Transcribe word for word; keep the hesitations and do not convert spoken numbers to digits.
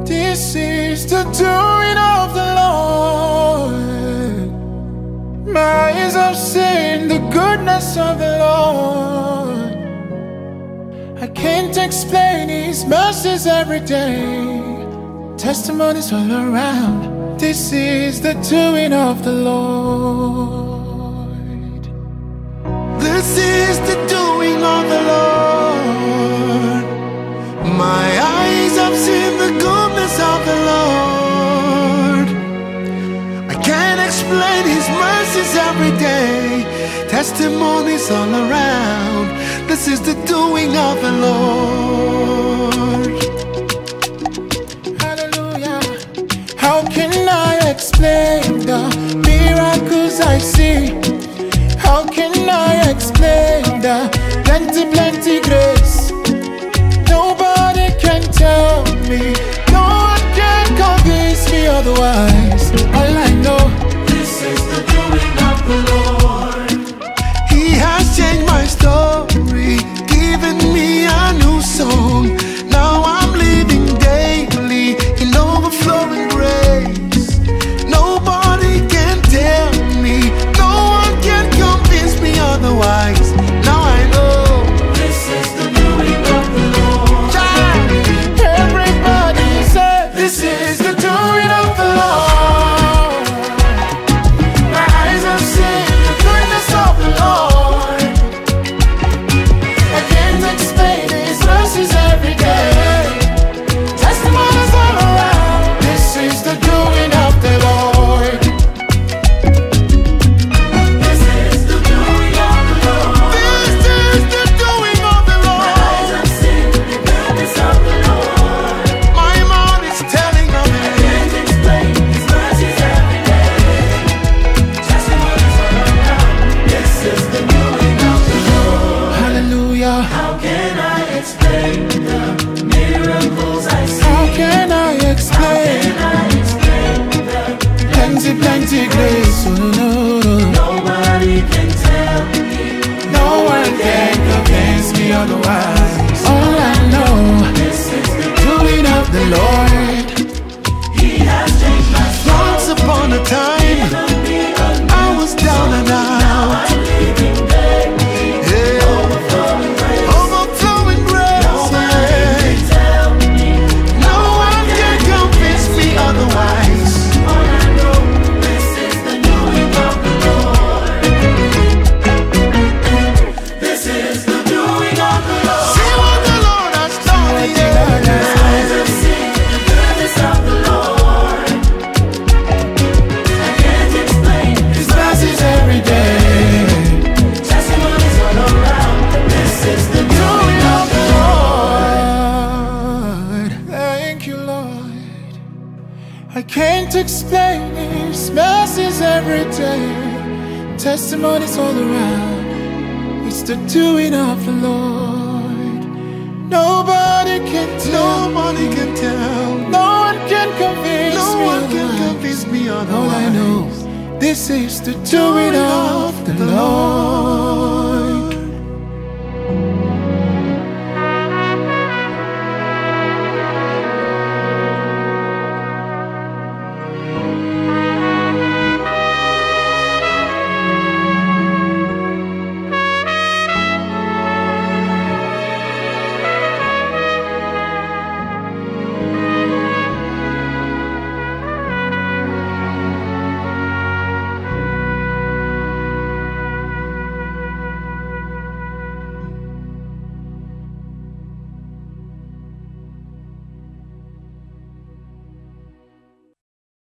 This is the doing of the Lord. My eyes have seen the goodness of the Lord. I can't explain His mercies every day. Testimonies all around. This is the doing of the Lord. This is the doing of the Lord. My eyes have seen the goodness of the Lord. I can't explain His mercies every day. Testimonies all around. This is the doing of the Lord. Hallelujah. How can I explain the miracles I see? How can I explain the plenty, plenty grace? Nobody can tell me, no one can convince me otherwise. All I know, this is the doing of the Lord. He has changed my story, given me a new song. Now I'm living daily in overflowing grace. Nobody can tell me, no one can convince me otherwise. Now I know this is the doing of the Lord. child, everybody say, this is the doing of the Lord. My eyes have seen the goodness of the Lord. I can't explain His mercies every day. Testimonies all around. This is the doing of the Lord. This is the doing of the Lord. This is the doing of the Lord. My eyes have seen the goodness of the Lord. My mouth is telling of it. I can't explain His mercies every day. Testimonies all around. This is the doing of the Lord. Hallelujah. How can I explain the miracles I see? How can I explain Can I explain the plenty, plenty grace? Oh, no, no. nobody can tell me? No one can convince me otherwise. All I know, This is the doing of the Lord. He has changed my soul. Once upon a time, I was down and out. Yeah. Overflowing grace. Yeah. No one can convince me otherwise. All I know, this is the doing of the Lord. This is the doing of the Lord. See what the Lord has done. Yeah. Eyes have seen the goodness of the Lord. I can't explain His Mercies every day. testimonies all around. This is the doing of the Lord. Lord, thank you, Lord. I can't explain His mercies every day. Testimonies all around. It's the doing of the Lord. Nobody can tell. Nobody can tell. No one can convince No me one can otherwise. convince me otherwise. All I know, this is the doing of the Lord.